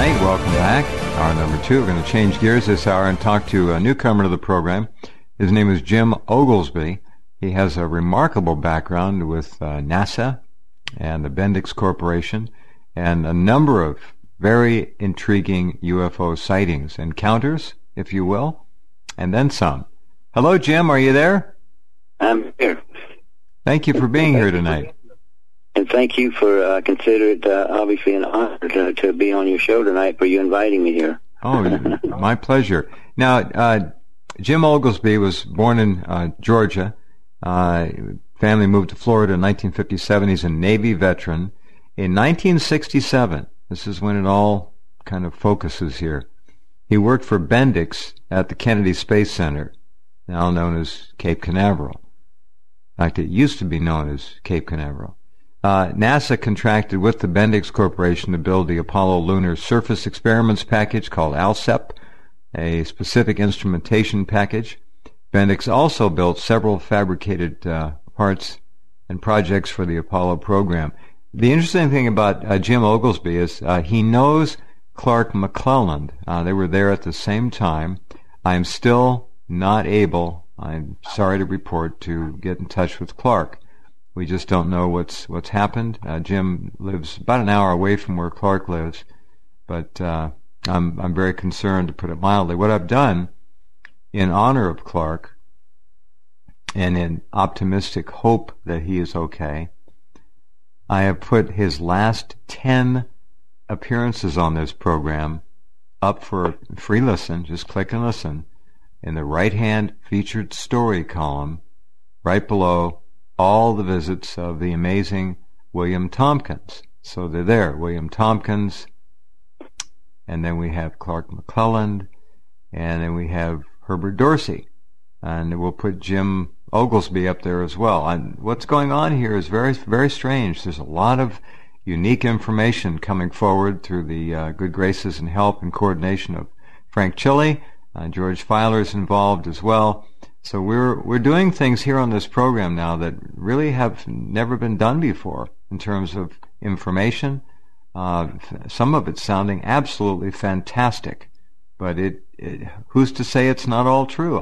right, welcome back. Hour number 2. We're going to change gears this hour and talk to a newcomer to the program. His name is Jim Oglesby. He has a remarkable background with NASA and the Bendix Corporation and a number of very intriguing UFO sightings, encounters, if you will, and then some. Hello, Jim. Are you there? I'm here. Thank you for being here tonight. And thank you for consider it obviously an honor to be on your show tonight for you inviting me here. Oh, my pleasure. Now, Jim Oglesby was born in Georgia. Family moved to Florida in 1957. He's a Navy veteran. In 1967, this is when it all kind of focuses here, he worked for Bendix at the Kennedy Space Center, now known as Cape Canaveral. In fact, it used to be known as Cape Canaveral. NASA contracted with the Bendix Corporation to build the Apollo Lunar Surface Experiments Package called ALSEP, a specific instrumentation package. Bendix also built several fabricated parts and projects for the Apollo program. The interesting thing about Jim Oglesby is he knows Clark McClelland. They were there at the same time. I'm still not able, I'm sorry to report, to get in touch with Clark. We just don't know what's happened. Jim lives about an hour away from where Clark lives, but I'm very concerned, to put it mildly. What I've done in honor of Clark and in optimistic hope that he is okay, I have put his last 10 appearances on this program up for free listen. Just click and listen in the right-hand featured story column right below all the visits of the amazing William Tompkins. So they're there, William Tompkins, and then we have Clark McClelland, and then we have Herbert Dorsey, and we'll put Jim Oglesby up there as well. And what's going on here is very, very strange. There's a lot of unique information coming forward through the good graces and help and coordination of Frank Chile. George Filer's involved as well. So we're doing things here on this program now that really have never been done before in terms of information. Some of it sounding absolutely fantastic, but who's to say it's not all true?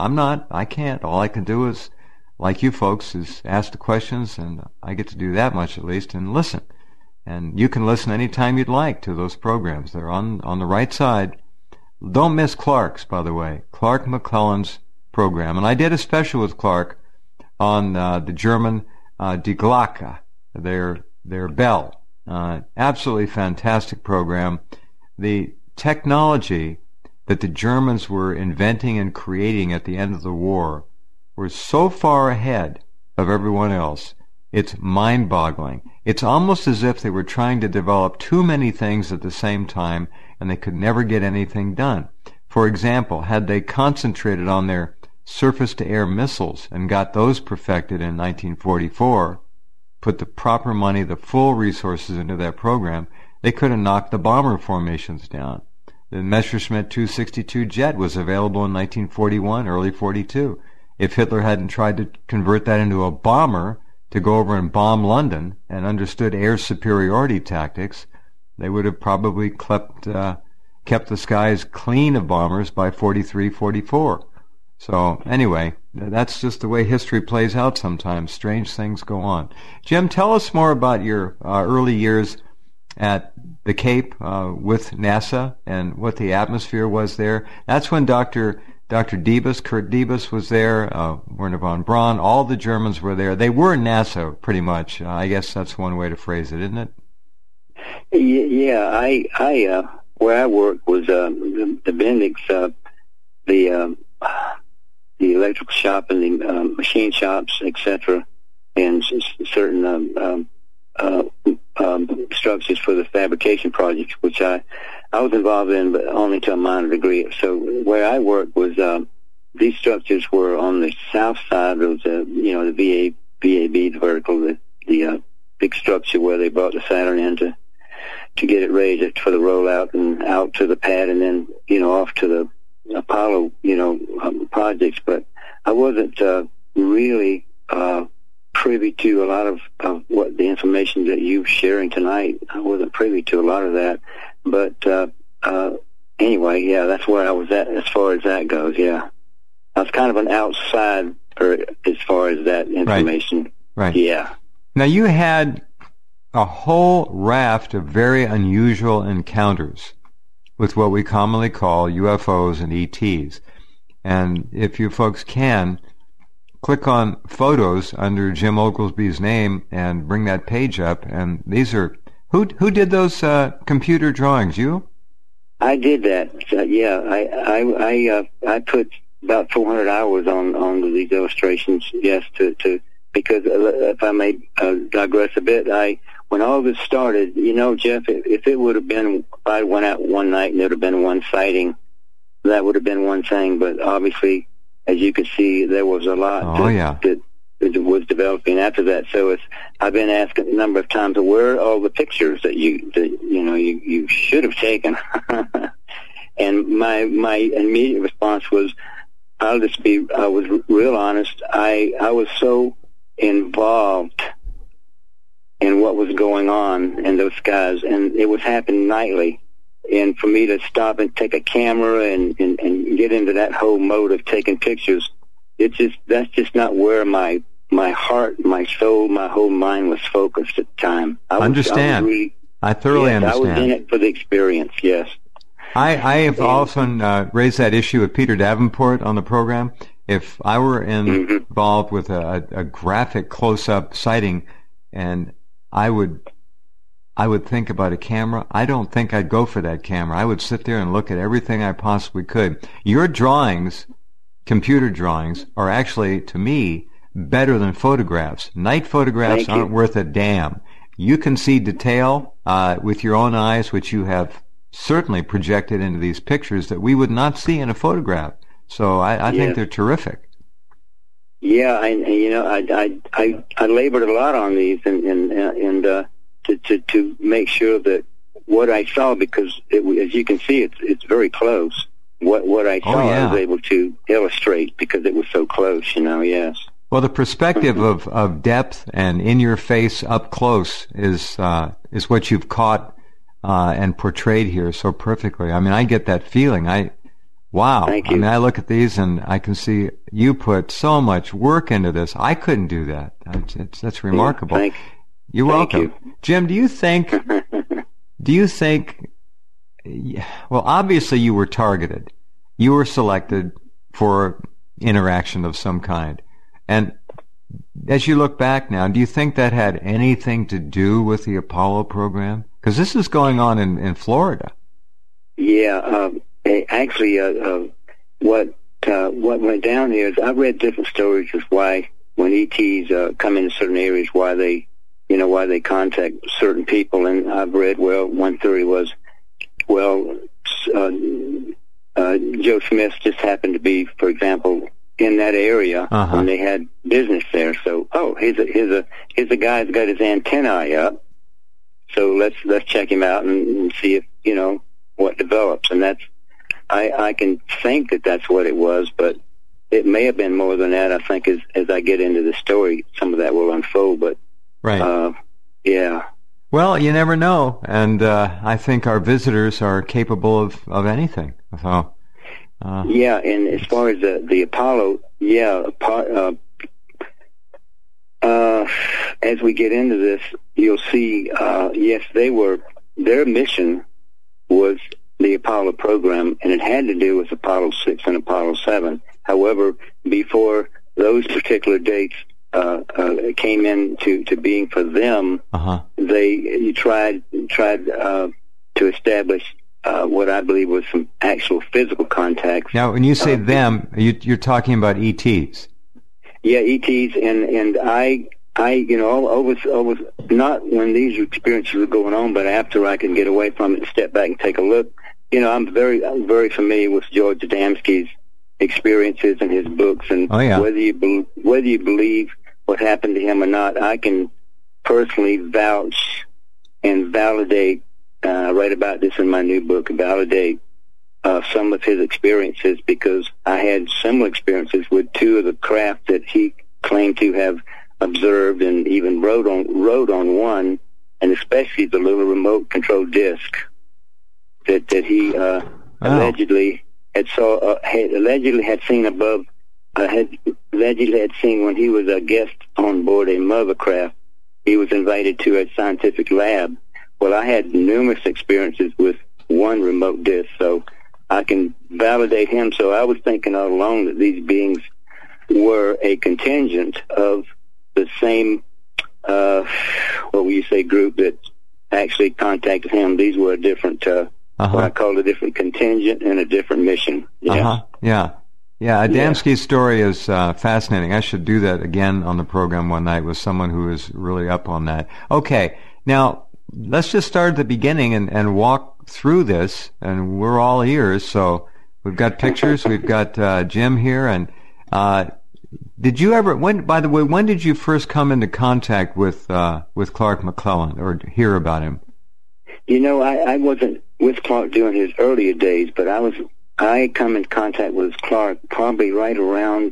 I can't. All I can do is, like you folks, is ask the questions, and I get to do that much at least, and listen. And you can listen anytime you'd like to those programs. They're on the right side. Don't miss Clark's, by the way. Clark McClelland's program. And I did a special with Clark on the German Die Glocke, their bell. Absolutely fantastic program. The technology that the Germans were inventing and creating at the end of the war were so far ahead of everyone else. It's mind-boggling. It's almost as if they were trying to develop too many things at the same time and they could never get anything done. For example, had they concentrated on their surface-to-air missiles and got those perfected in 1944, put the proper money, the full resources into that program, they could have knocked the bomber formations down. The Messerschmitt 262 jet was available in 1941, early 42. If Hitler hadn't tried to convert that into a bomber to go over and bomb London and understood air superiority tactics, they would have probably kept the skies clean of bombers by 43, 44. So anyway, that's just the way history plays out sometimes. Strange things go on. Jim, tell us more about your early years at the Cape with NASA and what the atmosphere was there. That's when Dr. Debus, Kurt Debus was there, Werner von Braun, all the Germans were there. They were NASA, pretty much. I guess that's one way to phrase it, isn't it? Yeah, I where I worked was the Bendix, the electrical shop and the machine shops, etc., and certain structures for the fabrication projects, which I was involved in, but only to a minor degree. So where I worked was these structures were on the south side of the VAB, the vertical, the big structure where they brought the Saturn in to get it ready for the rollout and out to the pad, and then off to the Apollo projects. But I wasn't really privy to a lot of what the information that you're sharing tonight. I wasn't privy to a lot of that. But anyway, yeah, that's where I was at as far as that goes. Yeah, I was kind of an outsider as far as that information. Right. Yeah. Now you had a whole raft of very unusual encounters with what we commonly call UFOs and ETs. And if you folks can, click on photos under Jim Oglesby's name and bring that page up. And these are, who did those computer drawings? You? I did that. Yeah, I put about 400 hours on these illustrations. Yes, because if I may digress a bit, when all this started, you know, Jeff, if it would have been, if I went out one night and there would have been one sighting, that would have been one thing. But obviously, as you can see, there was a lot that was developing after that. So I've been asked a number of times, where are all the pictures that you should have taken? And my immediate response was, I was real honest. I was so involved in what was going on in those skies, and it was happening nightly. And for me to stop and take a camera and get into that whole mode of taking pictures, that's just not where my heart, my soul, my whole mind was focused at the time. I thoroughly understand. I was in it for the experience, yes. I have often raised that issue with Peter Davenport on the program. If I were involved with a graphic close-up sighting, and I would think about a camera, I don't think I'd go for that camera. I would sit there and look at everything I possibly could. Your drawings, computer drawings, are actually, to me, better than photographs. Night photographs aren't worth a damn. You can see detail with your own eyes, which you have certainly projected into these pictures that we would not see in a photograph. So I think they're terrific. Yeah, I labored a lot on these and to make sure that what I saw, because as you can see, it's very close. What I saw, I was able to illustrate because it was so close. Yes. Well, the perspective of depth and in your face up close is what you've caught and portrayed here so perfectly. I mean, I get that feeling. Wow. Thank you. I mean, I look at these and I can see you put so much work into this. I couldn't do that. That's remarkable. Yeah, You're welcome. You. Jim, do you think, well, obviously you were targeted. You were selected for interaction of some kind. And as you look back now, do you think that had anything to do with the Apollo program? Because this is going on in Florida. Yeah, actually, what went down here is I've read different stories of why when ETs come into certain areas, why they contact certain people. And I've read, one theory was, Joe Smith just happened to be, for example, in that area when they had business there. So, here's a guy that's got his antennae up. So let's check him out and see if what develops. And I can think that that's what it was, but it may have been more than that. I think as I get into the story, some of that will unfold. But right, yeah. Well, you never know, and I think our visitors are capable of anything. So. Yeah, and as far as the Apollo, as we get into this, you'll see, yes, their mission was the Apollo program, and it had to do with Apollo 6 and Apollo 7. However, before those particular dates came into being for them, they tried to establish what I believe was some actual physical contacts. Now, when you say them, you're talking about ETs. Yeah, ETs, and I was not when these experiences were going on, but after I could get away from it and step back and take a look. I'm very familiar with George Adamski's experiences and his books, and whether you believe what happened to him or not, I can personally vouch and validate. Write about this in my new book, validate some of his experiences, because I had similar experiences with two of the craft that he claimed to have observed, and even rode on one, and especially the little remote control disc. that he allegedly had seen above. Had seen when he was a guest on board a Mothercraft. He was invited to a scientific lab. Well, I had numerous experiences with one remote disc, so I can validate him. So I was thinking all along that these beings were a contingent of the same, group that actually contacted him. These were a different, what I call a different contingent and a different mission. Yeah. Yeah, Adamski's story is fascinating. I should do that again on the program one night with someone who is really up on that. Okay, now let's just start at the beginning and walk through this, and we're all ears. So we've got pictures, we've got Jim here, and did you ever? By the way, when did you first come into contact with Clark McClellan or hear about him? You know, I wasn't with Clark during his earlier days, but I come in contact with Clark probably right around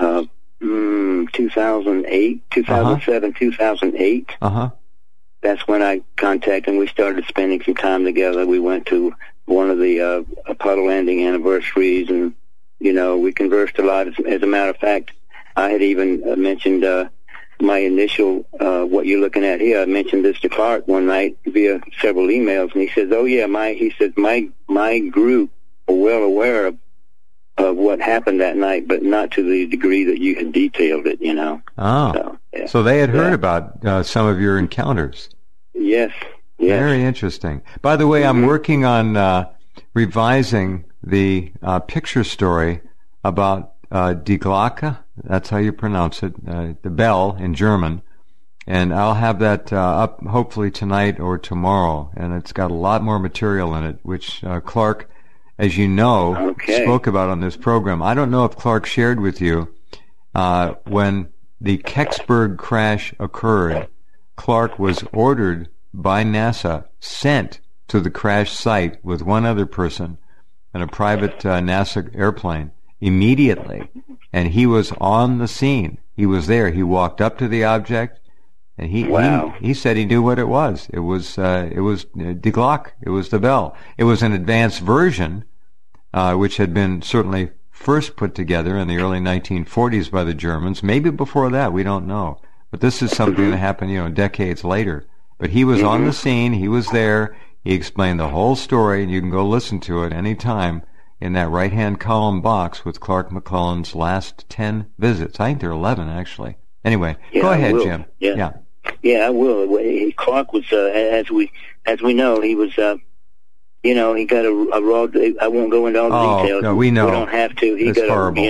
2008, 2007, 2008. That's when I contacted him. We started spending some time together. We went to one of the Apollo landing anniversaries, and, you know, we conversed a lot. As a matter of fact, I had even mentioned my initial, what you're looking at here. I mentioned this to Clark one night via several emails, and he says, "Oh, yeah, my group were well aware of what happened that night, but not to the degree that you had detailed it, you know." Oh, so they had heard about some of your encounters. Yes. Very interesting. By the way, I'm working on revising the picture story about Die Glocke. That's how you pronounce it, the bell in German. And I'll have that up hopefully tonight or tomorrow. And it's got a lot more material in it, which Clark, as you know, spoke about on this program. I don't know if Clark shared with you when the Kecksburg crash occurred, Clark was ordered by NASA, sent to the crash site with one other person in a private NASA airplane immediately, and he was on the scene. He was there. He walked up to the object, and he said he knew what it was. It was Die Glocke. It was the bell. It was an advanced version, which had been certainly first put together in the early 1940s by the Germans. Maybe before that, we don't know. But this is something that happened, decades later. But he was on the scene. He was there. He explained the whole story, and you can go listen to it any time in that right-hand column box with Clark McClellan's last 10 visits. I think there are 11, actually. Anyway, go ahead, Jim. Yeah, I will. Clark was, as we know, he was, he got a raw. I won't go into all the details. No, we know. We don't have to. He it's got horrible.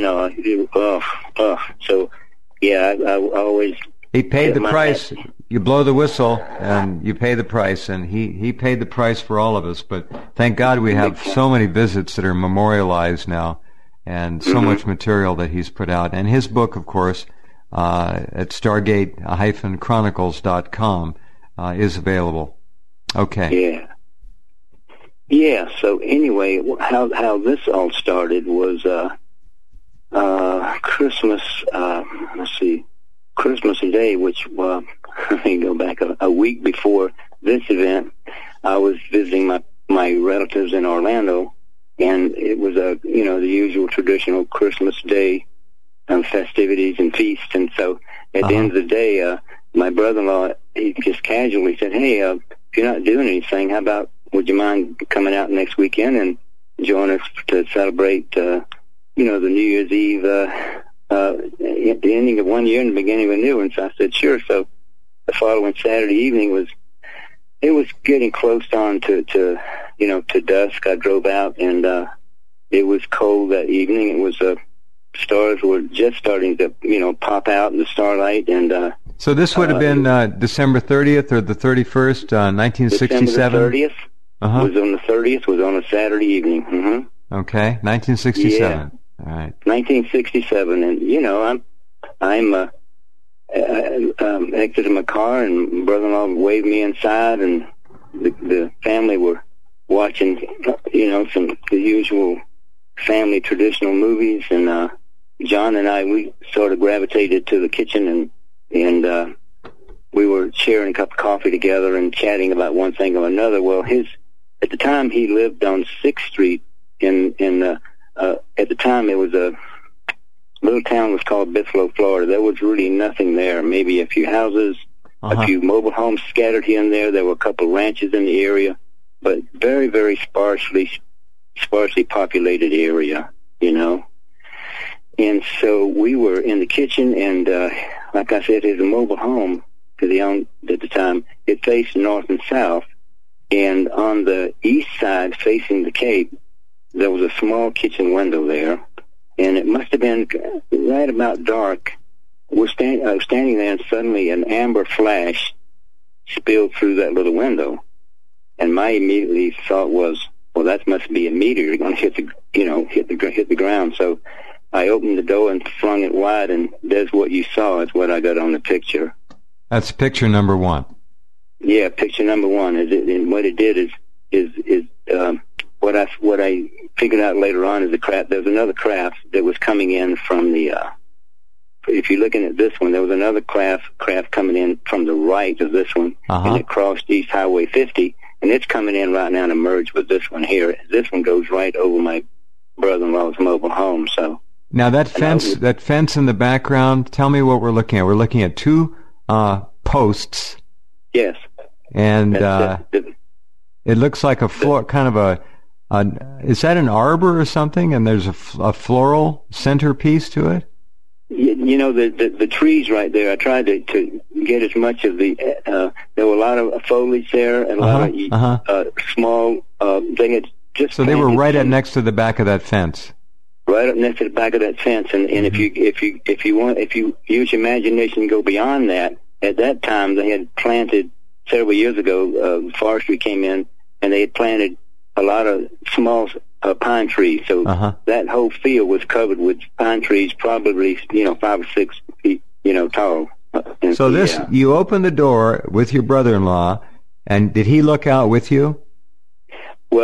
So, yeah, I always. He paid the price. You blow the whistle, and you pay the price, and he paid the price for all of us. But thank God we have so many visits that are memorialized now, and so much material that he's put out. And his book, of course, at Stargate-Chronicles.com is available. Okay. Yeah. So anyway, how this all started was Christmas. Let's see. Christmas Day, which let me go back a week before this event, I was visiting my relatives in Orlando, and it was the usual traditional Christmas Day festivities and feast. And so at the end of the day, my brother-in-law, he just casually said, "Hey, if you're not doing anything, how about would you mind coming out next weekend and join us to celebrate the New Year's Eve at the ending of one year and the beginning of a new one?" So I said, sure. So the following Saturday evening was getting close on to dusk. I drove out, and it was cold that evening. It was stars were just starting to pop out in the starlight, and so this would have been December 30th or the 31st, 1967. December 30th was on the 30th. Was on a Saturday evening. Okay, 1967. Yeah. All right. 1967, and I'm exited my car, and brother-in-law waved me inside, and the family were watching, the usual family traditional movies, and John and I, we sort of gravitated to the kitchen, and we were sharing a cup of coffee together and chatting about one thing or another. Well, his at the time he lived on 6th Street at the time it was a little town was called Buffalo, Florida. There was really nothing there. Maybe a few houses, a few mobile homes scattered here and there. There were a couple of ranches in the area, but very, very sparsely populated area, you know. And so we were in the kitchen, and like I said, it's a mobile home because he owned at the time. It faced north and south, and on the east side, facing the Cape, there was a small kitchen window there, and it must have been right about dark. I was standing there, and suddenly an amber flash spilled through that little window, and my immediate thought was, well, that must be a meteor going to hit the ground. So I opened the door and flung it wide, and there's what you saw. It's what I got on the picture. That's picture number one. Yeah, picture number one. And what it did is what I figured out later on is there's another craft that was coming in from the. If you're looking at this one, there was another craft coming in from the right of this one, and it crossed East Highway 50, and it's coming in right now to merge with this one here. This one goes right over my brother-in-law's mobile home. So now that fence in the background. Tell me what we're looking at. We're looking at two posts. Yes. And it looks like a floor, kind of a. Is that an arbor or something? And there's a floral centerpiece to it. You know, the trees right there, I tried to get as much of the, there were a lot of foliage there and a lot of small, they had just... So they were right up next to the back of that fence. Right up next to the back of that fence. And if you use your imagination and go beyond that, at that time they had planted, several years ago, forestry came in and they had planted a lot of small pine trees. So that whole field was covered with pine trees, probably 5 or 6 feet, tall. So you opened the door with your brother-in-law, and did he look out with you? Well,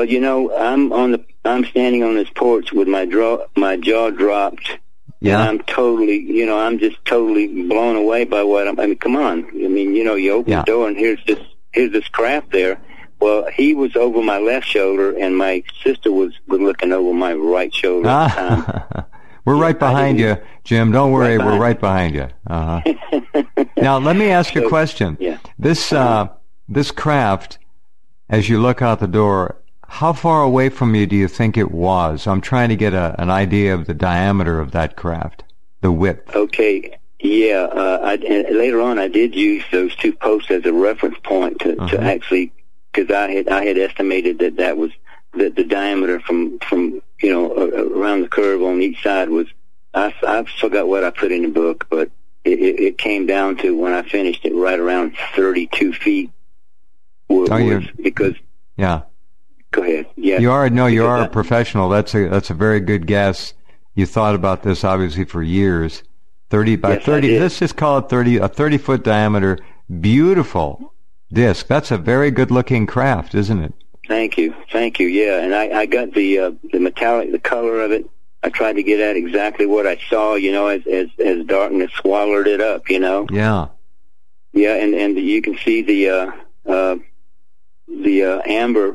I'm standing on this porch with my jaw dropped. Yeah. And I'm totally, I'm just totally blown away by come on. You open the door and here's this craft there. Well, he was over my left shoulder, and my sister was looking over my right shoulder at the time. We're right behind you, Jim. Don't worry, we're right behind you. Now, let me ask you a question. Yeah. This craft, as you look out the door, how far away from you do you think it was? I'm trying to get an idea of the diameter of that craft, the width. Okay. Yeah. And later on, I did use those two posts as a reference point to actually. Because I had estimated that was the diameter from around the curve on each side was I forgot what I put in the book, but it came down to when I finished it right around 32 feet. Because yeah. Go ahead. Yeah. You are a professional. That's a very good guess. You thought about this obviously for years. 30 by 30. Let's just call it 30. A 30-foot diameter. Beautiful disc. That's a very good-looking craft, isn't it? Thank you. Yeah, and I got the metallic, the color of it. I tried to get at exactly what I saw, as darkness swallowed it up, Yeah. Yeah, and you can see the amber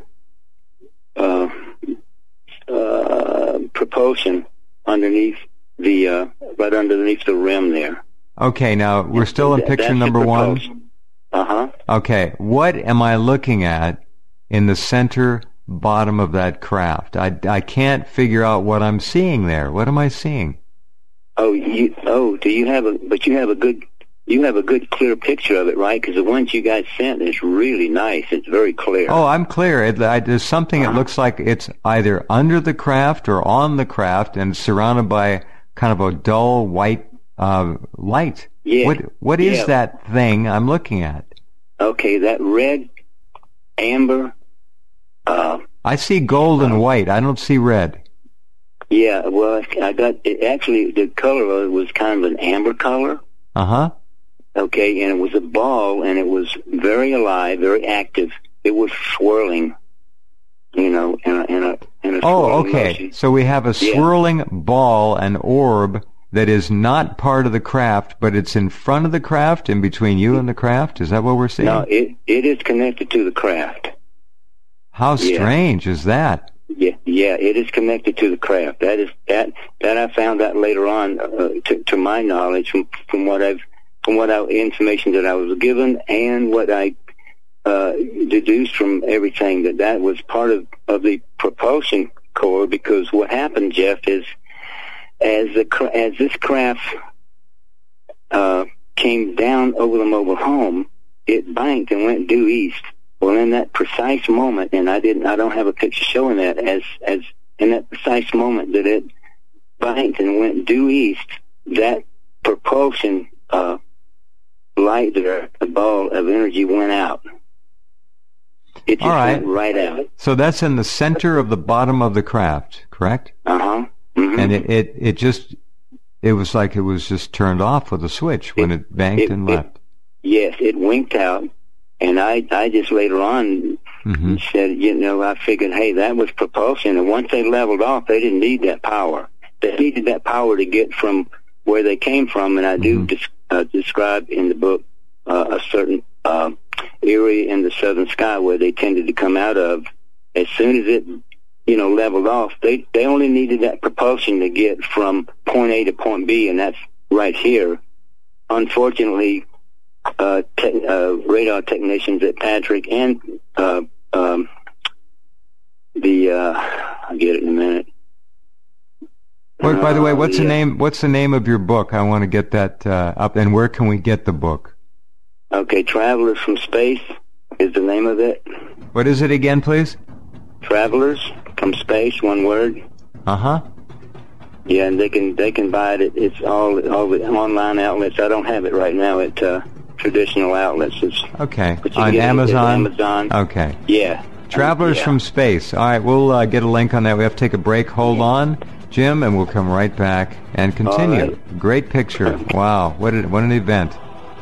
propulsion underneath right underneath the rim there. Okay, now we're still in picture number one. Okay, what am I looking at in the center bottom of that craft? I can't figure out what I'm seeing there. What am I seeing? You have a good clear picture of it, right? Because the ones you guys sent is really nice. It's very clear. Oh, I'm clear. There's something that looks like it's either under the craft or on the craft and surrounded by kind of a dull white light. Yeah. What is that thing I'm looking at? Okay, that red, amber. I see gold and white. I don't see red. Yeah, well, I got it. Actually, the color of it was kind of an amber color. Okay, and it was a ball, and it was very alive, very active. It was swirling, in a Oh, okay. Motion. So we have a swirling ball, an orb that is not part of the craft, but it's in front of the craft, in between you and the craft? Is that what we're seeing? No, it is connected to the craft. How strange is that? Yeah, it is connected to the craft. That I found out later on, to my knowledge, from what information that I was given, and what I deduced from everything, that was part of the propulsion core. Because what happened, Jeff, is as this craft came down over the mobile home, it banked and went due east. Well, in that precise moment, and I don't have a picture showing that, as in that precise moment that it banked and went due east, that propulsion light there, the ball of energy went out. It just went right out. So that's in the center of the bottom of the craft, correct? Uh-huh. Mm-hmm. And it was like it was just turned off with a switch when it banked and left. Yes, it winked out. And I just later on said, I figured, hey, that was propulsion. And once they leveled off, they didn't need that power. They needed that power to get from where they came from. And I do describe in the book a certain area in the southern sky where they tended to come out of. As soon as it, leveled off, they only needed that propulsion to get from point A to point B, and that's right here. Unfortunately, radar technicians at Patrick and I'll get it in a minute. Well, by the way, what's the name? What's the name of your book? I want to get that up. And where can we get the book? Okay, Travelers from Space is the name of it. What is it again, please? Travelers from Space, one word. Yeah, and they can buy it. It's all the online outlets. I don't have it right now at traditional outlets. Okay, on Amazon. Okay. Yeah. Travelers from Space. All right, we'll get a link on that. We have to take a break. Hold on, Jim, and we'll come right back and continue. Right. Great picture. Wow, what an event.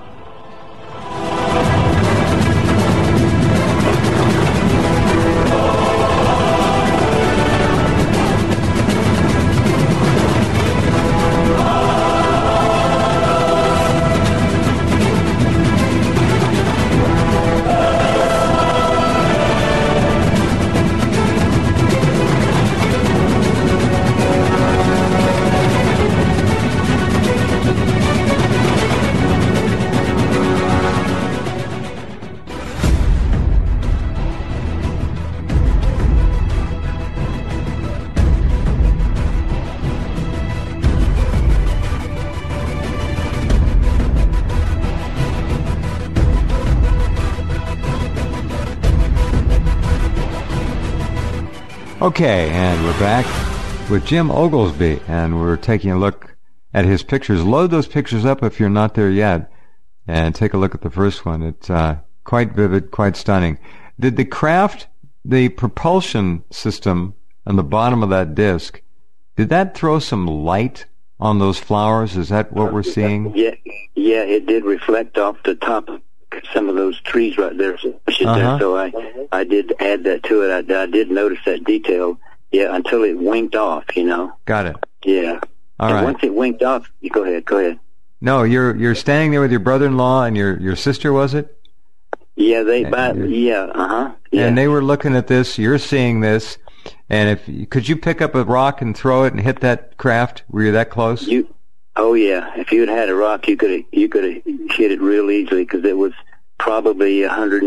Okay, and we're back with Jim Oglesby, and we're taking a look at his pictures. Load those pictures up if you're not there yet, and take a look at the first one. It's quite vivid, quite stunning. Did the craft, the propulsion system on the bottom of that disc, did that throw some light on those flowers? Is that what we're seeing? Yeah, it did reflect off the top of some of those trees right there. So I did add that to it. I did notice that detail. Yeah, until it winked off, Got it. Yeah. All right. Once it winked off, go ahead. No, you're standing there with your brother-in-law and your sister, was it? Yeah, Yeah. And they were looking at this. You're seeing this. And could you pick up a rock and throw it and hit that craft? Were you that close? Oh yeah. If you had a rock, you could have hit it real easily, because it was probably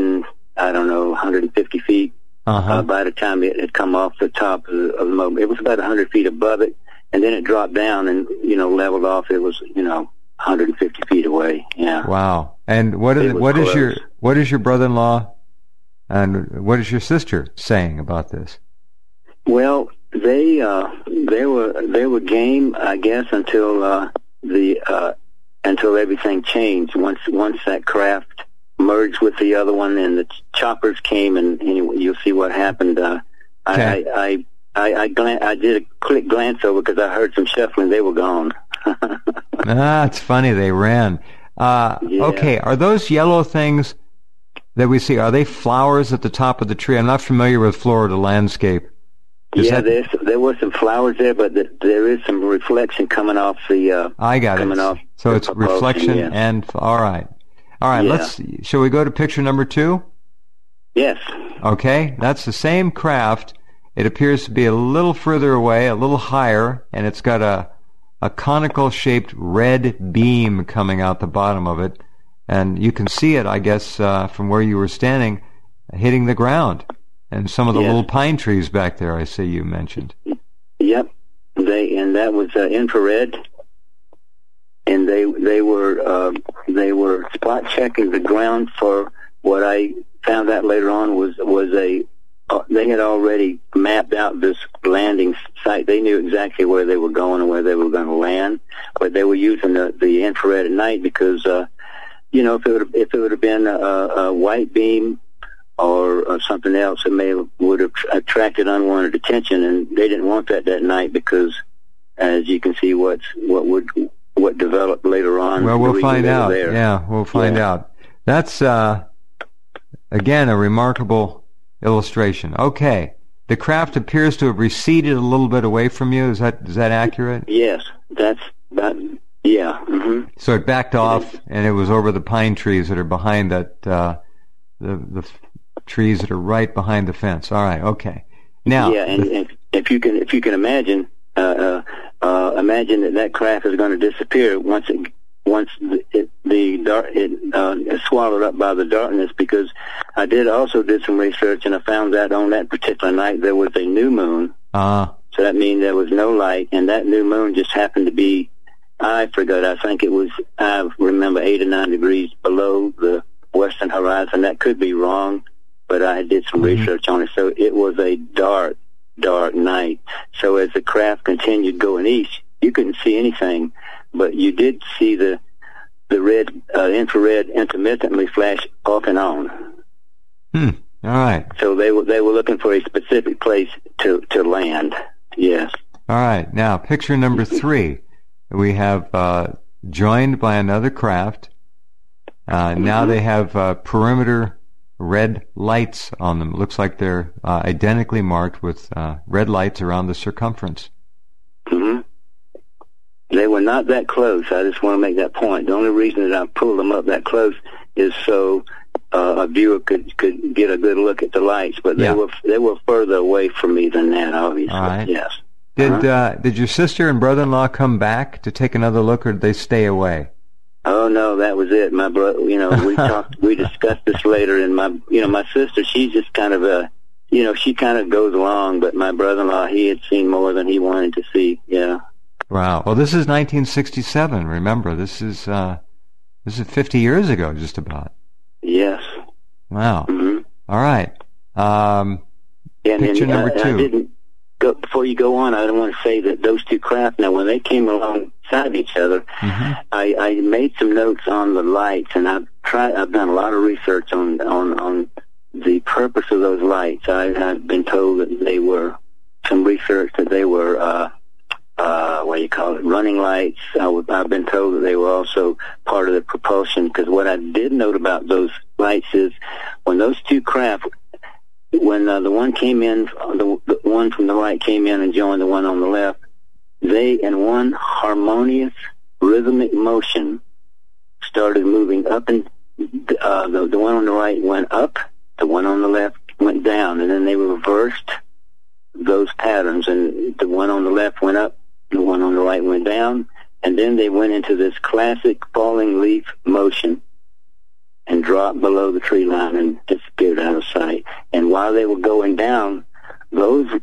150 feet by the time it had come off the top of the motor. It was about 100 feet above it, and then it dropped down and leveled off. It was 150 feet away. Yeah. Wow. And what is your brother-in-law and what is your sister saying about this? Well, they were game, I guess, until everything changed. Once that craft merged with the other one and the choppers came, and you'll see what happened. I did a quick glance over because I heard some shuffling. They were gone. It's funny. They ran. Yeah. Okay. Are those yellow things that we see, are they flowers at the top of the tree? I'm not familiar with Florida landscape. There were some flowers there, but there is some reflection coming off the. I got it. Off so it's reflection and all right. Yeah. Shall we go to picture number 2? Yes. Okay, that's the same craft. It appears to be a little further away, a little higher, and it's got a conical-shaped red beam coming out the bottom of it. And you can see it, I guess, from where you were standing, hitting the ground. And some of the little pine trees back there, I see you mentioned. Yep. And that was infrared. And they were spot checking the ground for what I found out later on was they had already mapped out this landing site. They knew exactly where they were going and where they were going to land, but they were using the infrared at night because if it would have been a white beam or something else, it would have attracted unwanted attention, and they didn't want that night because, as you can see, what developed later on. Well, we'll find out. Yeah, we'll find out. That's again a remarkable illustration. Okay, the craft appears to have receded a little bit away from you. Is that accurate? Yes, that's about. Yeah. Mm-hmm. So it backed off, and it was over the pine trees that are behind that the trees that are right behind the fence. All right. Okay. Now. Yeah, and if you can imagine, imagine that craft is going to disappear once it is swallowed up by the darkness. Because I also did some research, and I found that on that particular night there was a new moon. So that means there was no light, and that new moon just happened to be. I forgot. I think it was. I remember 8 or 9 degrees below the western horizon. That could be wrong, but I did some research on it. So it was a dark night. So as the craft continued going east, you couldn't see anything, but you did see the red infrared intermittently flash off and on. All right. So they were looking for a specific place to land. Yes. All right. Now, picture number 3. We have joined by another craft. Now they have perimeter red lights on them. It looks like they're identically marked with red lights around the circumference. Mm-hmm. They were not that close. I just want to make that point. The only reason that I pulled them up that close is so a viewer could get a good look at the lights. But they were further away from me than that, obviously. All right. Yes. Did your sister and brother-in-law come back to take another look, or did they stay away? Oh no, that was it. My brother, we discussed this later, and my sister, she's just kind of she kind of goes along, but my brother-in-law, he had seen more than he wanted to see. Yeah. Wow. Well, this is 1967. Remember, this is 50 years ago, just about. Yes. Wow. Mm-hmm. All right. Picture number 2. Before you go on, I don't want to say that those two craft, now when they came alongside each other, I made some notes on the lights, and I've done a lot of research on the purpose of those lights. I've been told that they were some research that they were running lights. I've been told that they were also part of the propulsion, because what I did note about those lights is when those two craft, when the one came in, the one from the right came in and joined the one on the left, they, in one harmonious, rhythmic motion, started moving up, and the one on the right went up, the one on the left went down, and then they reversed those patterns, and the one on the left went up, the one on the right went down, and then they went into this classic falling leaf motion and dropped below the tree line and disappeared out of sight. And while they were going down, the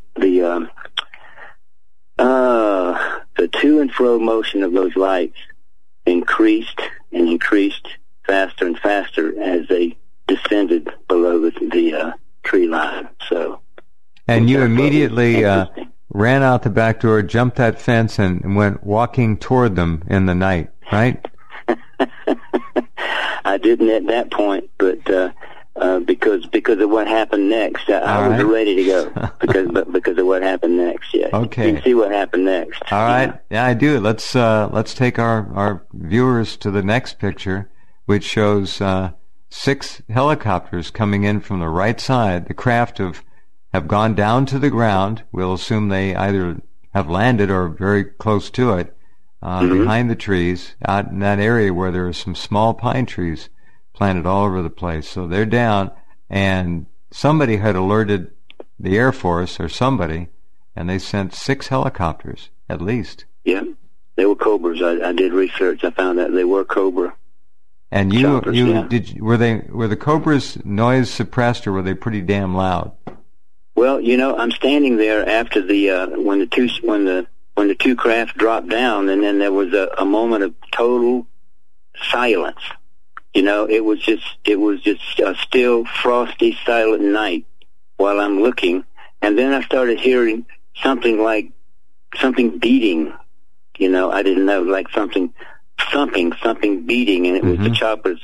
to and fro motion of those lights increased and increased faster and faster as they descended below the tree line. So, and you immediately ran out the back door, jumped that fence, and went walking toward them in the night, right? I didn't at that point, but because of what happened next, I was ready to go because of what happened next. Yeah. Okay. You can see what happened next. All right. Yeah, I do. Let's take our viewers to the next picture, which shows 6 helicopters coming in from the right side. The craft have gone down to the ground. We'll assume they either have landed or very close to it. Behind the trees, out in that area where there are some small pine trees planted all over the place. So they're down, and somebody had alerted the Air Force or somebody, and they sent 6 helicopters at least. Yeah, they were Cobras. I did research. I found that they were Cobra. And choppers, yeah. were the Cobras noise suppressed, or were they pretty damn loud? Well, I'm standing there after when the two craft dropped down, and then there was a moment of total silence. It was just a still, frosty, silent night while I'm looking, and then I started hearing something beating. I didn't know, like something beating, and it was the choppers.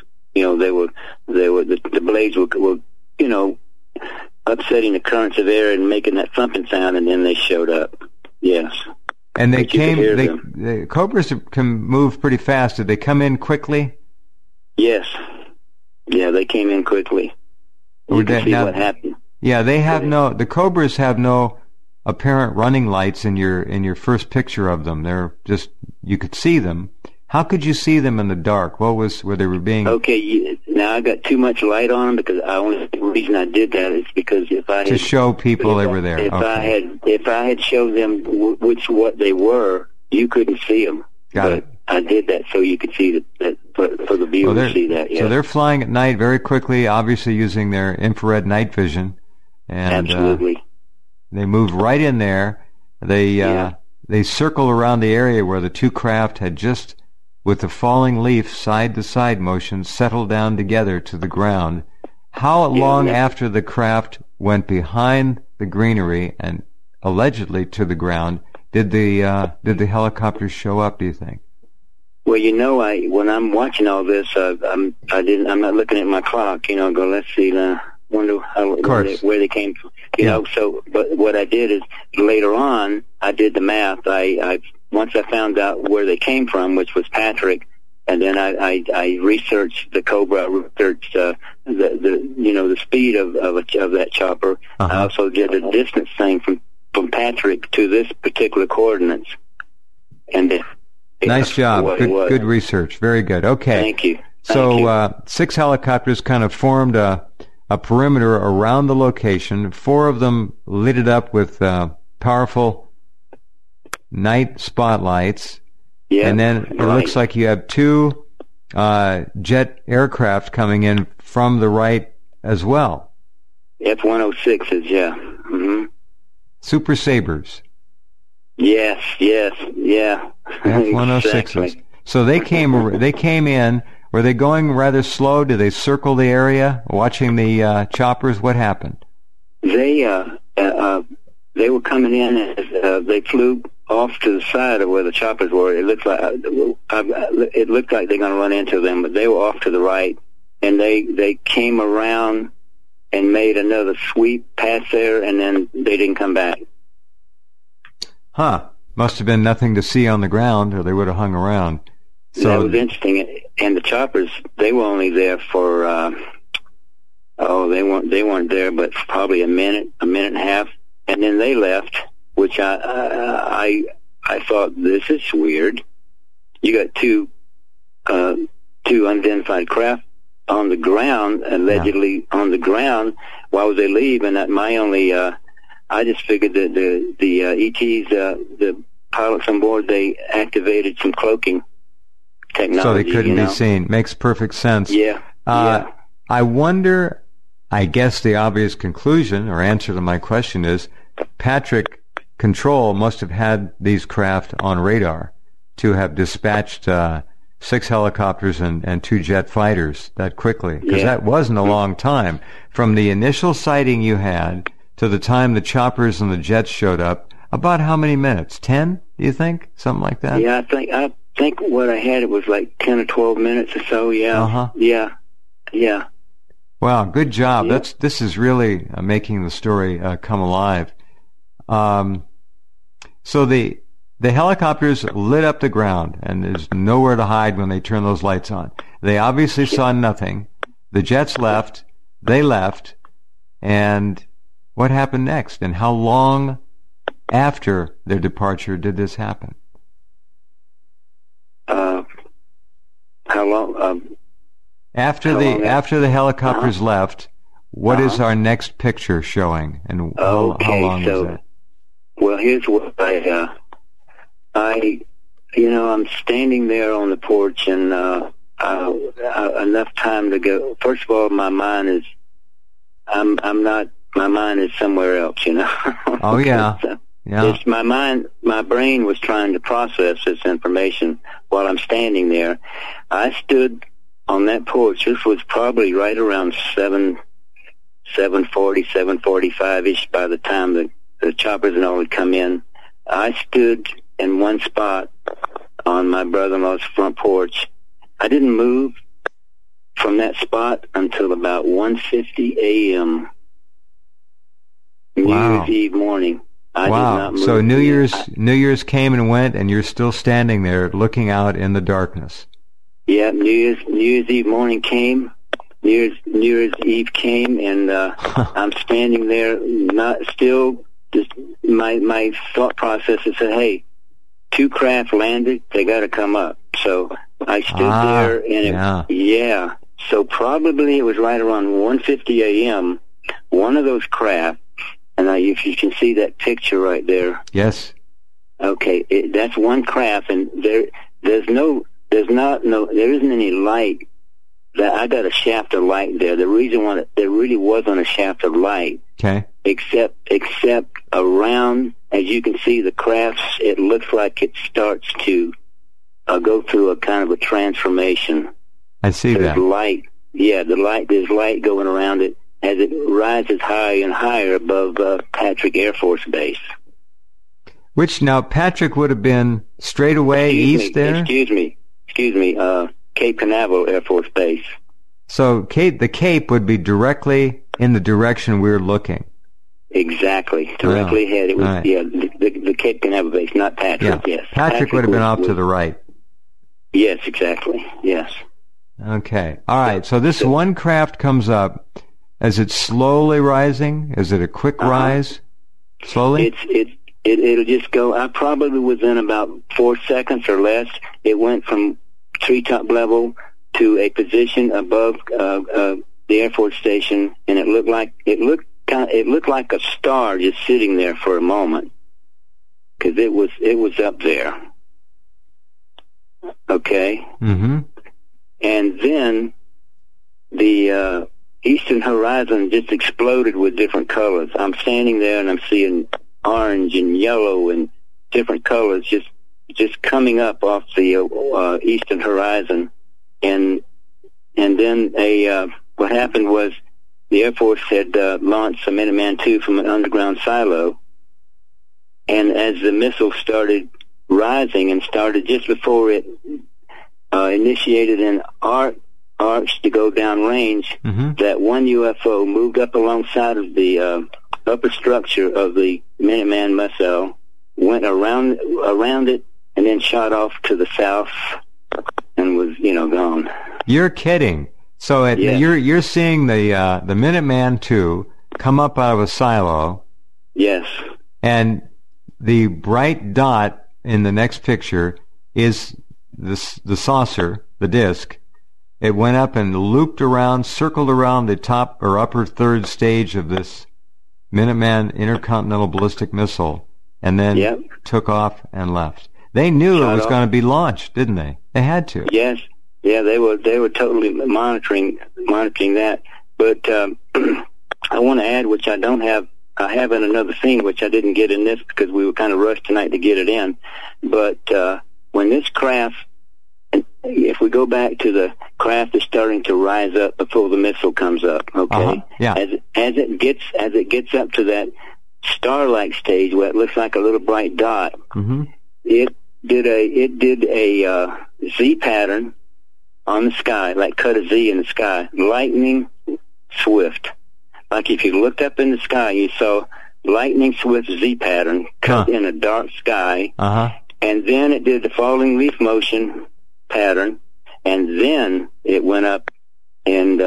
The blades were upsetting the currents of air and making that thumping sound, and then they showed up. Yes. And the Cobras can move pretty fast. Did they come in quickly? Yes. Yeah, they came in quickly. You can see what happened. Yeah, the Cobras have no apparent running lights in your first picture of them. They're just, you could see them. How could you see them in the dark? Where they were being? Okay, now I got too much light on them, because the reason I did that is because to show people they were there. If I had showed them what they were, you couldn't see them. Got it. I did that so you could see that for the viewer to see that. Yeah. So they're flying at night very quickly, obviously using their infrared night vision, and absolutely. They move right in there. They circle around the area where the two craft had just, with the falling leaf side-to-side motion, settled down together to the ground. How long after the craft went behind the greenery and allegedly to the ground did the helicopters show up, do you think? Well, when I'm watching all this, I'm not looking at my clock. Go, let's see, wonder where they came from. So, but what I did is later on, I did the math. Once I found out where they came from, which was Patrick, and then I researched the Cobra, I researched the speed of that chopper. I also did a distance thing from Patrick to this particular coordinates. And then, nice job. Good research. Very good. Okay. Thank you. So 6 helicopters kind of formed a perimeter around the location. 4 of them lit it up with powerful night spotlights. Yeah, and then it looks like you have 2 jet aircraft coming in from the right as well. F-106s, yeah. Mm-hmm. Super Sabres. Yes, yeah. F-106s. Exactly. So they came in. Were they going rather slow? Did they circle the area, watching the choppers? What happened? They were coming in as they flew off to the side of where the choppers were. It looked like they're going to run into them, but they were off to the right, and they came around and made another sweep past there, and then they didn't come back. Huh. Must have been nothing to see on the ground, or they would have hung around. So that was interesting. And the choppers, they were only there for they weren't there, but probably a minute and a half, and then they left. Which I thought, this is weird. You got two unidentified craft on the ground, allegedly on the ground. Why would they leave? And that I just figured that the ETs, the pilots on board, they activated some cloaking technology. So they couldn't be seen. Makes perfect sense. Yeah. I wonder, I guess the obvious conclusion or answer to my question is, Patrick Control must have had these craft on radar to have dispatched 6 helicopters and 2 jet fighters that quickly, because that wasn't a long time. From the initial sighting you had to the time the choppers and the jets showed up, about how many minutes? 10, do you think? Something like that? Yeah, I think what I had, it was like 10 or 12 minutes or so, yeah. Yeah. Wow, good job. Yeah. This is really making the story come alive. So the helicopters lit up the ground, and there's nowhere to hide when they turn those lights on. They obviously saw nothing. The jets left. They left. And what happened next? And how long after their departure did this happen? How long? After the helicopters left, what is our next picture showing, and how long is that? Well, here's what I'm standing there on the porch, and enough time to go. First of all, my mind is, my mind is somewhere else, Oh, yeah. It's my brain was trying to process this information while I'm standing there. I stood on that porch. This was probably right around 7:45-ish by the time the choppers and all had come in. I stood in one spot on my brother-in-law's front porch. I didn't move from that spot until about 1:50 a.m. New Year's Eve morning. I did not move. So New Year's came and went, and you're still standing there looking out in the darkness. Yeah, New Year's Eve morning came. New Year's Eve came, and I'm standing there, just my thought process is said, hey, 2 craft landed, they got to come up. So I stood there, and so probably it was right around 1:50 a.m. One of those craft, and if you can see that picture right there. Yes. Okay, that's one craft, and there isn't any light. I got a shaft of light there. The reason why there really wasn't a shaft of light, except around, as you can see, the crafts. It looks like it starts to go through a kind of a transformation. I see that. Light, there's light going around it as it rises higher and higher above Patrick Air Force Base. Which now Patrick would have been straight away east there? Excuse me. Cape Canaveral Air Force Base. So the Cape would be directly in the direction we're looking. Exactly. Directly ahead. It was the Cape Canaveral Base, not Patrick. Yeah. Yes. Patrick would have been off to the right. Yes, exactly. Yes. Okay. All right. So this one craft comes up. Is it slowly rising? Is it a quick rise? Slowly? It'll just go. I probably within about 4 seconds or less. It went from treetop level to a position above the Air Force Station, and it looked like a star just sitting there for a moment, because it was up there. Okay. Mm-hmm. And then the eastern horizon just exploded with different colors. I'm standing there and I'm seeing orange and yellow and different colors just coming up off the eastern horizon, and then what happened was the Air Force had launched a Minuteman II from an underground silo, and as the missile started rising and started just before it initiated an arch to go downrange, that one UFO moved up alongside of the upper structure of the Minuteman missile, went around it, and then shot off to the south and was, gone. You're kidding. So you're seeing the Minuteman II come up out of a silo. Yes. And the bright dot in the next picture is the saucer, the disc. It went up and looped around, circled around the top or upper third stage of this Minuteman intercontinental ballistic missile, and then took off and left. They knew it was going to be launched, didn't they? They had to. Yes. Yeah, they were totally monitoring that. But I want to add, which I don't have. I have in another scene, which I didn't get in this because we were kind of rushed tonight to get it in. But when this craft, if we go back to the craft is starting to rise up before the missile comes up, okay? As it gets up to that star-like stage where it looks like a little bright dot, it did a Z pattern on the sky, like cut a Z in the sky, lightning swift. Like if you looked up in the sky, you saw lightning swift Z pattern cut in a dark sky, and then it did the falling leaf motion pattern, and then it went up and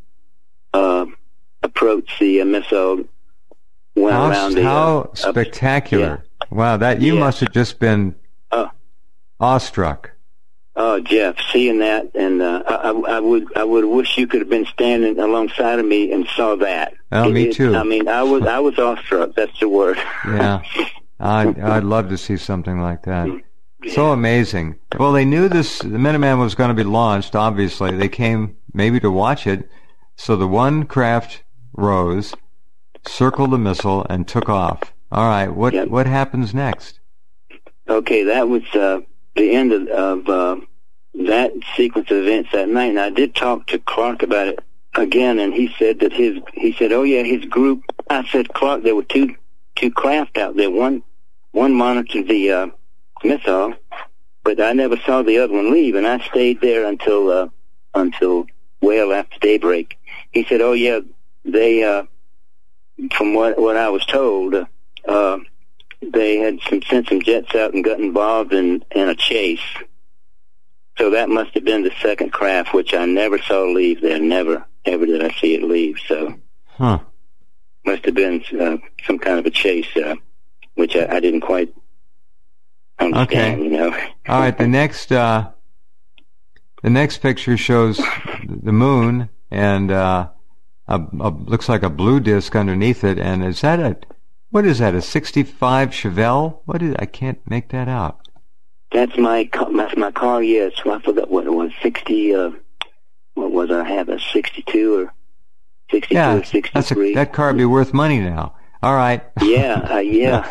approached the missile, went around the... How spectacular. Wow, that you must have just been awestruck. Oh, Jeff, seeing that, and I would wish you could have been standing alongside of me and saw that. Oh, me too. I mean, I was awestruck. That's the word. Yeah, I'd love to see something like that. So amazing. Well, they knew the Minuteman was going to be launched. Obviously, they came maybe to watch it. So the one craft rose, circled the missile, and took off. All right, what happens next? Okay, that was the end of that sequence of events that night. And I did talk to Clark about it again, and he said that his group. I said, Clark, there were two craft out there. One monitored the missile, but I never saw the other one leave, and I stayed there until well after daybreak. He said, "Oh yeah, they from what I was told, they had sent some jets out and got involved in a chase. So that must have been the second craft, which I never saw leave there. Never, ever did I see it leave. So, must have been some kind of a chase, which I didn't quite understand. Okay. You know. All right. The next picture shows the moon and looks like a blue disc underneath it. And is that what is that? A 65 Chevelle? I can't make that out. That's my car. Yes, I forgot what it was. 60. What was I have? A 62 or 62 or 63. That car would be worth money now. All right. Yeah. Yeah.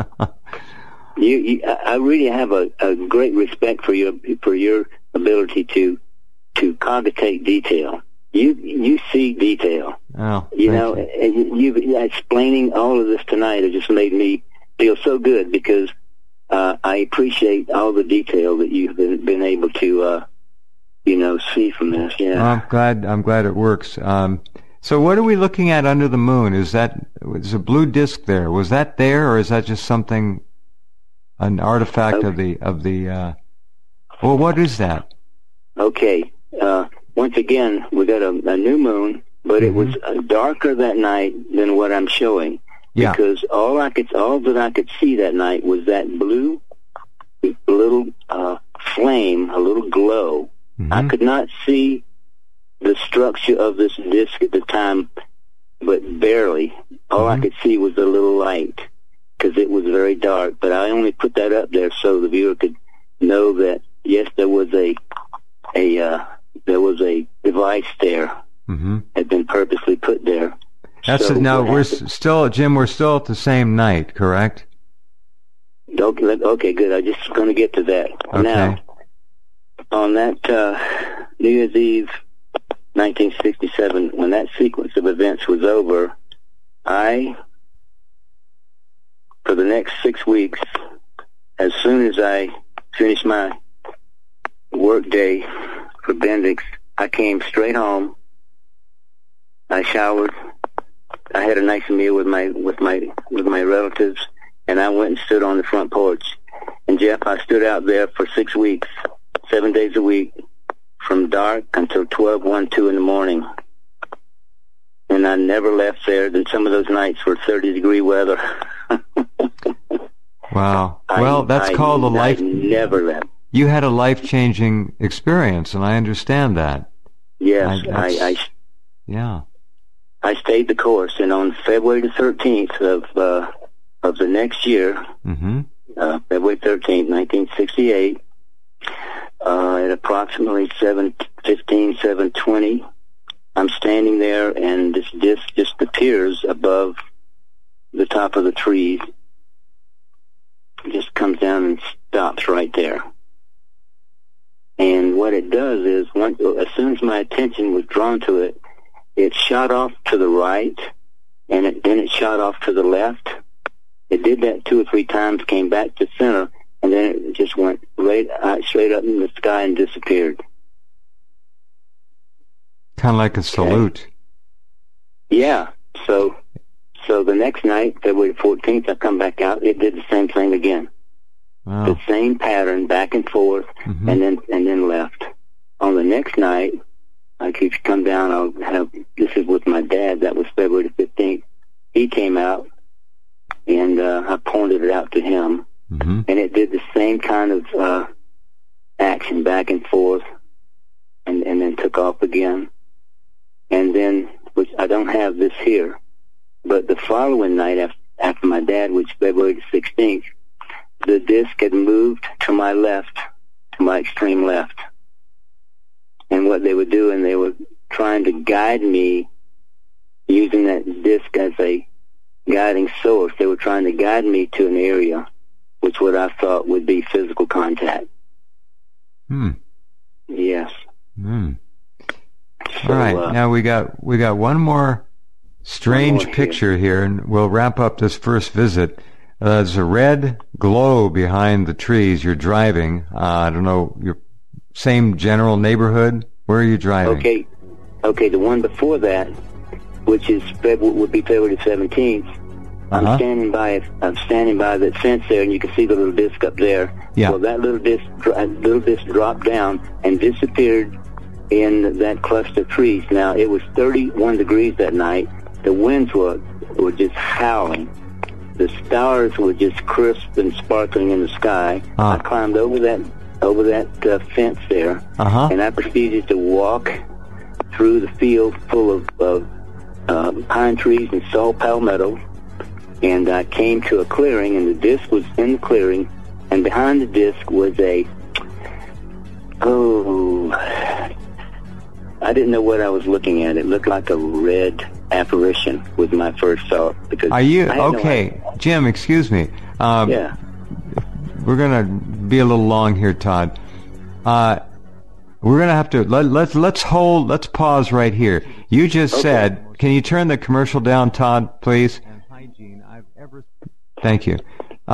I really have a great respect for your ability to cogitate detail. You see detail. Oh, you know, you explaining all of this tonight has just made me feel so good because I appreciate all the detail that you've been able to see from this. Yeah. I'm glad it works. So what are we looking at under the moon? Is a blue disc there? Was that there, or is that just something, an artifact of the? Well, what is that? Okay. Once again, we got a new moon, but it was darker that night than what I'm showing. Yeah. Because all that I could see that night was that blue little flame, a little glow. Mm-hmm. I could not see the structure of this disc at the time, but barely. All I could see was the little light because it was very dark. But I only put that up there so the viewer could know that yes, there was a device there, had been purposely put there. That's it. Now we're still at the same night, correct? Okay, good. I'm just going to get to that. Okay. Now, on that New Year's Eve, 1967, when that sequence of events was over, for the next 6 weeks, as soon as I finished my work day for Bendix, I came straight home. I showered. I had a nice meal with my relatives, and I went and stood on the front porch. And Jeff, I stood out there for 6 weeks, 7 days a week, from dark until 12, 1, 2 in the morning. And I never left there. And some of those nights were 30-degree weather. Wow. Well, that's called a life. I never left. You had a life-changing experience, and I understand that. Yes, yeah. I stayed the course, and on February the 13th of the next year, February 13th, 1968, at approximately 7:15, 7:20, I'm standing there, and this disc just appears above the top of the trees. It just comes down and stops right there. And what it does is, as soon as my attention was drawn to it, it shot off to the right, and then it shot off to the left. It did that 2 or 3 times, came back to center, and then it just went straight up in the sky and disappeared. Kind of like a salute. Okay. Yeah. So the next night, February 14th, I come back out. It did the same thing again. Wow. The same pattern, back and forth, and then left. On the next night, I keep come down. This is with my dad. That was February the 15th. He came out, and I pointed it out to him, and it did the same kind of action back and forth, and then took off again. And then, which I don't have this here, but the following night after my dad, which February the 16th, the disc had moved to my left, to my extreme left. And what they were doing, they were trying to guide me using that disc as a guiding source. They were trying to guide me to an area which what I thought would be physical contact. Yes. So, all right. Now we got one more strange picture here, and we'll wrap up this first visit. There's a red glow behind the trees. You're driving. I don't know, your same general neighborhood. Where are you driving? Okay. The one before that, which is would be February the 17th. I'm standing by that fence there, and you can see the little disc up there. Yeah. Well, that little disc dropped down and disappeared in that cluster of trees. Now, it was 31 degrees that night. The winds were just howling. The stars were just crisp and sparkling in the sky. I climbed over that fence there, and I proceeded to walk through the field full of pine trees and saw palmetto. And I came to a clearing, and the disc was in the clearing, and behind the disc was I didn't know what I was looking at. It looked like a red apparition was my first thought. Because are you okay, Jim? Excuse me. Yeah. We're gonna be a little long here, Todd. We're gonna have to let's pause right here. You just said, can you turn the commercial down, Todd, please? Thank you.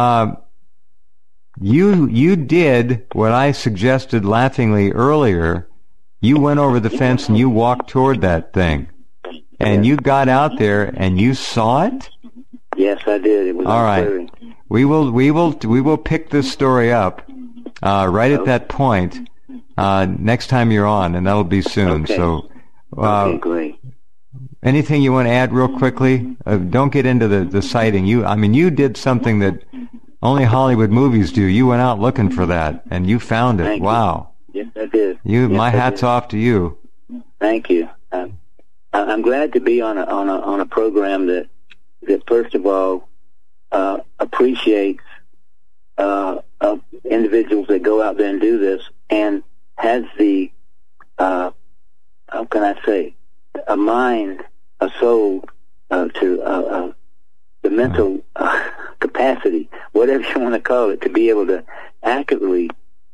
You did what I suggested laughingly earlier. You went over the fence and you walked toward that thing, and you got out there and you saw it. Yes, I did. It was all right. We will pick this story up right at that point next time you're on, and that'll be soon. Okay. So, okay, great. Anything you want to add real quickly? Don't get into the sighting. You did something that only Hollywood movies do. You went out looking for that, and you found it. Thank wow. You. Yes, I did. My hat's off to you. Thank you. I'm glad to be on a program that first of all appreciates individuals that go out there and do this, and has the how can I say, a mind, a soul, to the mental capacity, whatever you want to call it, to be able to accurately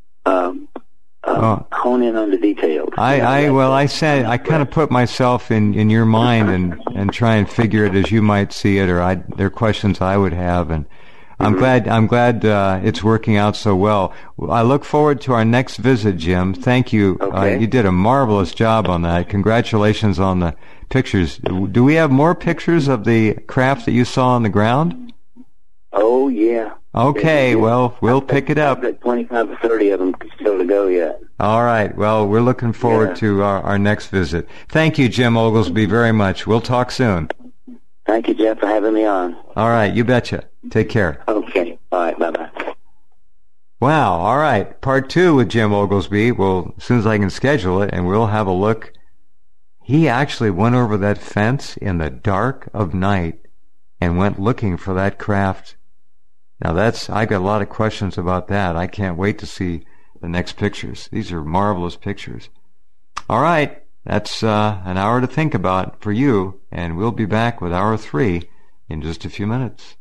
hone in on the details. I kind of put myself in your mind and try and figure it as you might see it, or there are questions I would have, and I'm glad it's working out so well. I look forward to our next visit, Jim. Thank you. Okay. You did a marvelous job on that. Congratulations on the pictures. Do we have more pictures of the craft that you saw on the ground? Oh, yeah. Okay, well, we'll pick it up. I've got 25 or 30 of them still to go yet. All right. Well, we're looking forward to our next visit. Thank you, Jim Oglesby, very much. We'll talk soon. Thank you, Jeff, for having me on. All right. You betcha. Take care. Okay. All right. Bye-bye. Wow. All right. Part 2 with Jim Oglesby. Well, as soon as I can schedule it, and we'll have a look. He actually went over that fence in the dark of night and went looking for that craft. Now I got a lot of questions about that. I can't wait to see the next pictures. These are marvelous pictures. All right. That's an hour to think about for you, and we'll be back with hour 3 in just a few minutes.